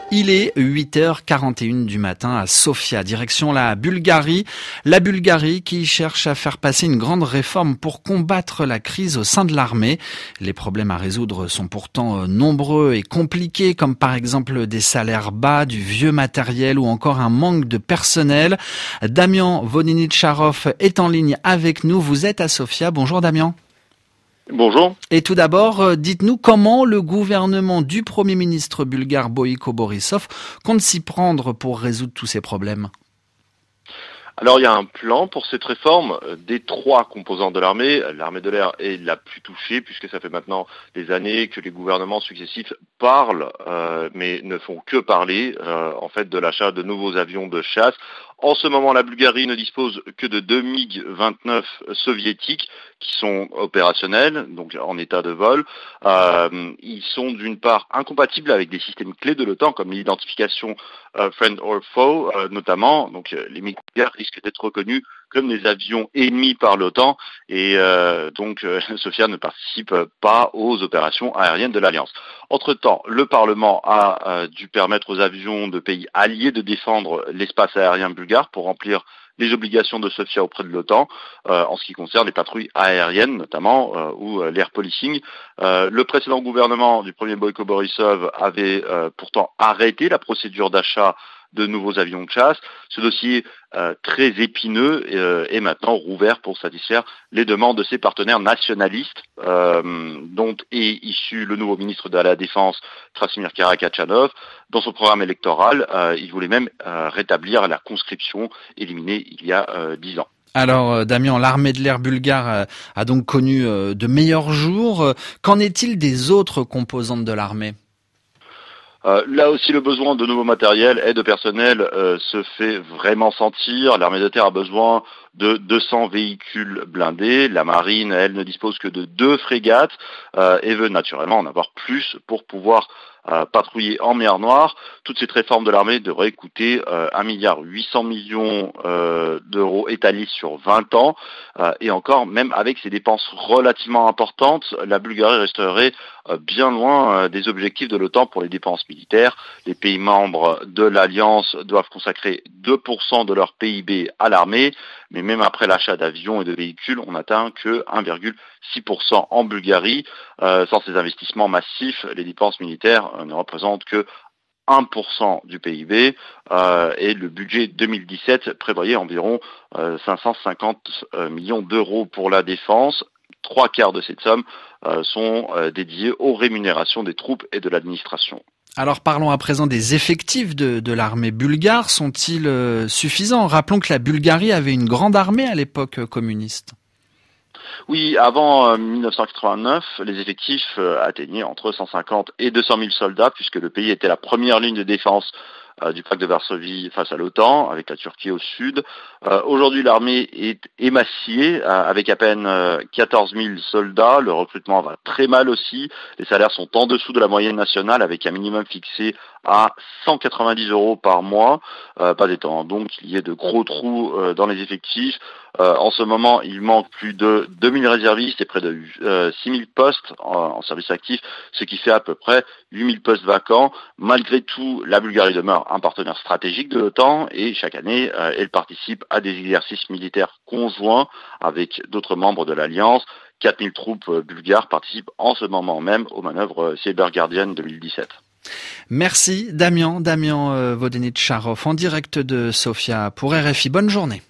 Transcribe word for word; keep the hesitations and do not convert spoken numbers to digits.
Il est huit heures quarante et une du matin à Sofia, direction la Bulgarie. La Bulgarie qui cherche à faire passer une grande réforme pour combattre la crise au sein de l'armée. Les problèmes à résoudre sont pourtant nombreux et compliqués, comme par exemple des salaires bas, du vieux matériel ou encore un manque de personnel. Damian Vodeničarov est en ligne avec nous. Vous êtes à Sofia. Bonjour Damian. Bonjour. Et tout d'abord, dites-nous comment le gouvernement du Premier ministre bulgare Boyko Borisov compte s'y prendre pour résoudre tous ces problèmes. Alors il y a un plan pour cette réforme des trois composantes de l'armée. L'armée de l'air est la plus touchée puisque ça fait maintenant des années que les gouvernements successifs parlent, euh, mais ne font que parler euh, en fait de l'achat de nouveaux avions de chasse. En ce moment, la Bulgarie ne dispose que de deux MiG vingt-neuf soviétiques qui sont opérationnels, donc en état de vol. Euh, ils sont d'une part incompatibles avec des systèmes clés de l'OTAN, comme l'identification euh, friend or foe, euh, notamment. Donc euh, les MiG risquent d'être reconnus comme des avions émis par l'OTAN, et euh, donc euh, Sofia ne participe pas aux opérations aériennes de l'Alliance. Entre-temps, le Parlement a euh, dû permettre aux avions de pays alliés de défendre l'espace aérien bulgare pour remplir les obligations de Sofia auprès de l'OTAN, euh, en ce qui concerne les patrouilles aériennes notamment, euh, ou euh, l'air policing. Euh, le précédent gouvernement du premier Boyko Borisov avait euh, pourtant arrêté la procédure d'achat de nouveaux avions de chasse. Ce dossier euh, très épineux euh, est maintenant rouvert pour satisfaire les demandes de ses partenaires nationalistes, euh, dont est issu le nouveau ministre de la Défense, Krasimir Karakachanov. Dans son programme électoral, euh, il voulait même euh, rétablir la conscription éliminée il y a euh, dix ans. Alors Damian, l'armée de l'air bulgare a donc connu de meilleurs jours. Qu'en est-il des autres composantes de l'armée ? Euh, là aussi, le besoin de nouveaux matériels et de personnel euh, se fait vraiment sentir. L'armée de terre a besoin de deux cents véhicules blindés. La marine, elle, ne dispose que de deux frégates euh, et veut naturellement en avoir plus pour pouvoir euh, patrouiller en mer Noire. Toute cette réforme de l'armée devrait coûter euh, un milliard huit cents millions euh, d'euros étalés sur vingt ans. Euh, et encore, même avec ces dépenses relativement importantes, la Bulgarie resterait euh, bien loin euh, des objectifs de l'OTAN pour les dépenses militaires. Les pays membres de l'Alliance doivent consacrer deux pour cent de leur P I B à l'armée, mais même après l'achat d'avions et de véhicules, on n'atteint que un virgule six pour cent en Bulgarie. Euh, sans ces investissements massifs, les dépenses militaires euh, ne représentent que un pour cent du P I B euh, et le budget deux mille dix-sept prévoyait environ euh, cinq cent cinquante millions d'euros pour la défense. Trois quarts de cette somme euh, sont euh, dédiés aux rémunérations des troupes et de l'administration. Alors parlons à présent des effectifs de, de l'armée bulgare. Sont-ils euh, suffisants ? Rappelons que la Bulgarie avait une grande armée à l'époque communiste. Oui, avant euh, mille neuf cent quatre-vingt-neuf, les effectifs euh, atteignaient entre cent cinquante et deux cent mille soldats, puisque le pays était la première ligne de défense euh, du pacte de Varsovie face à l'OTAN, avec la Turquie au sud. Euh, aujourd'hui, l'armée est émaciée, euh, avec à peine euh, quatorze mille soldats. Le recrutement va très mal aussi. Les salaires sont en dessous de la moyenne nationale, avec un minimum fixé à cent quatre-vingt-dix euros par mois, euh, pas étant donc qu'il y ait de gros trous euh, dans les effectifs. Euh, en ce moment, il manque plus de deux mille réservistes et près de euh, six mille postes en, en service actif, ce qui fait à peu près huit mille postes vacants. Malgré tout, la Bulgarie demeure un partenaire stratégique de l'OTAN et chaque année, euh, elle participe à des exercices militaires conjoints avec d'autres membres de l'Alliance. quatre mille troupes bulgares participent en ce moment même aux manœuvres Cyber Guardian deux mille dix-sept. Merci Damian, Damian Vodeničarov en direct de Sofia pour R F I. Bonne journée.